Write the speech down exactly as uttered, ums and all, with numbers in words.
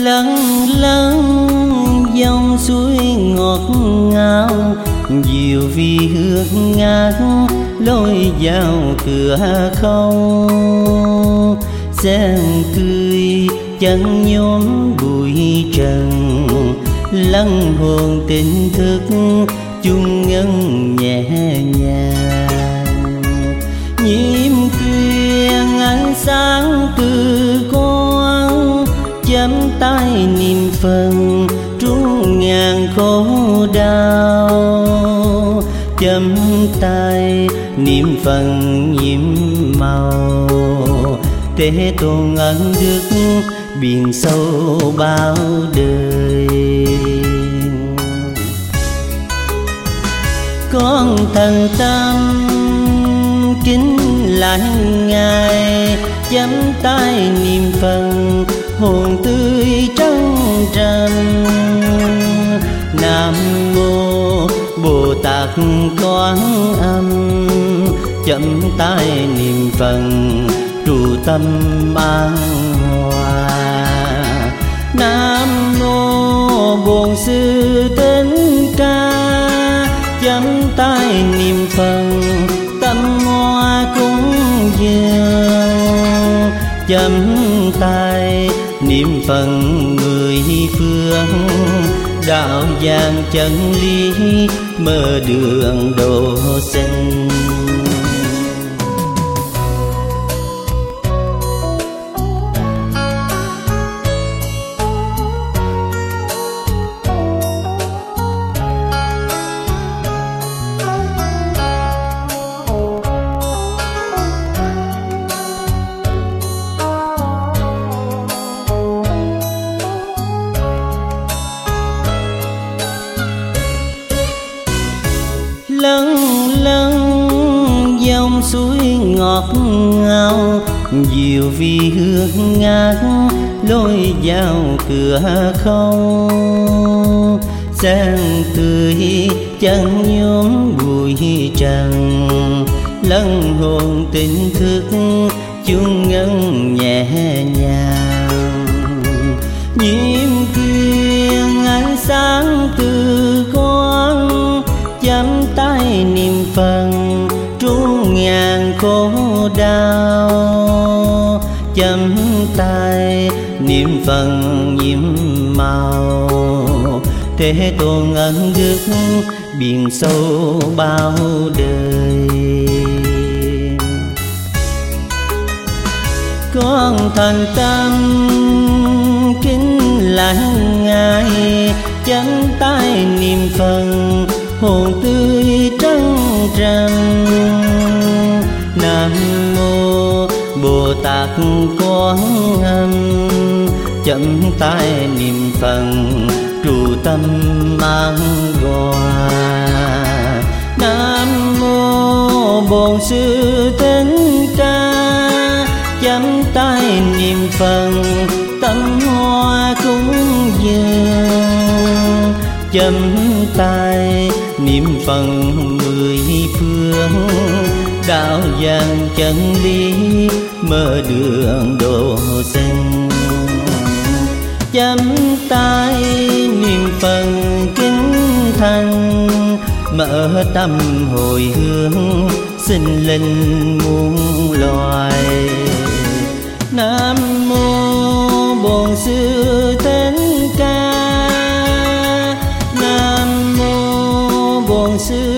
lân lân dòng suối ngọt ngào, diệu vi hương ngát lối vào cửa không. Sáng tươi chân nhóm bụi trần, lắng hồn tỉnh thức chung ngân nhẹ nhàng. Nhịp quyên ánh sáng từ con, chấm tay niệm phần trú ngàn khổ đau. Chấm tay niệm phần nhiễm màu, Thế Tôn ân đức biển sâu bao đời. Con thành tâm kính lại Ngài, chấm tay niệm phần hồn tươi trắng trần. Nam mô Bồ Tát Quán Âm, chấm tay niệm phần trụ tâm an hòa. Nam mô Bổn Sư Thích Ca, chấm tay niệm phần tâm hoa cúng dường. Chấm tay niệm phần mười phương, đạo vàng chân lý mở đường độ sinh. Lân lân dòng suối ngọt ngào, diệu vi hương ngát lối vào cửa không. Sáng tươi chân nhóm bụi trần, lân hồn tỉnh thức chuông ngân nhẹ nhàng. Nhịp quyên ánh sáng từ con, chấm tay niệm phần trú ngàn khổ đau. Chấm tay niệm phần nhiễm màu, Thế Tôn ân đức biển sâu bao đời. Con thành tâm kính lại Ngài, chấm tay niệm phần hồn tươi trắng trần. Nam mô Bồ Tát Quán Âm, chấm tay niệm phần trụ tâm an hòa. Nam mô Bổn Sư Thích Ca, chấm tay niệm phần tâm hoa cúng dường. Chấm tay niệm phần mười phương, đạo vàng chân lý mở đường độ sinh. Chấm tay niệm phần kính thành, mở tâm hồi hướng sinh linh muôn loài. Nam mô Bổn Sư Thích Ca, Nam mô Bổn Sư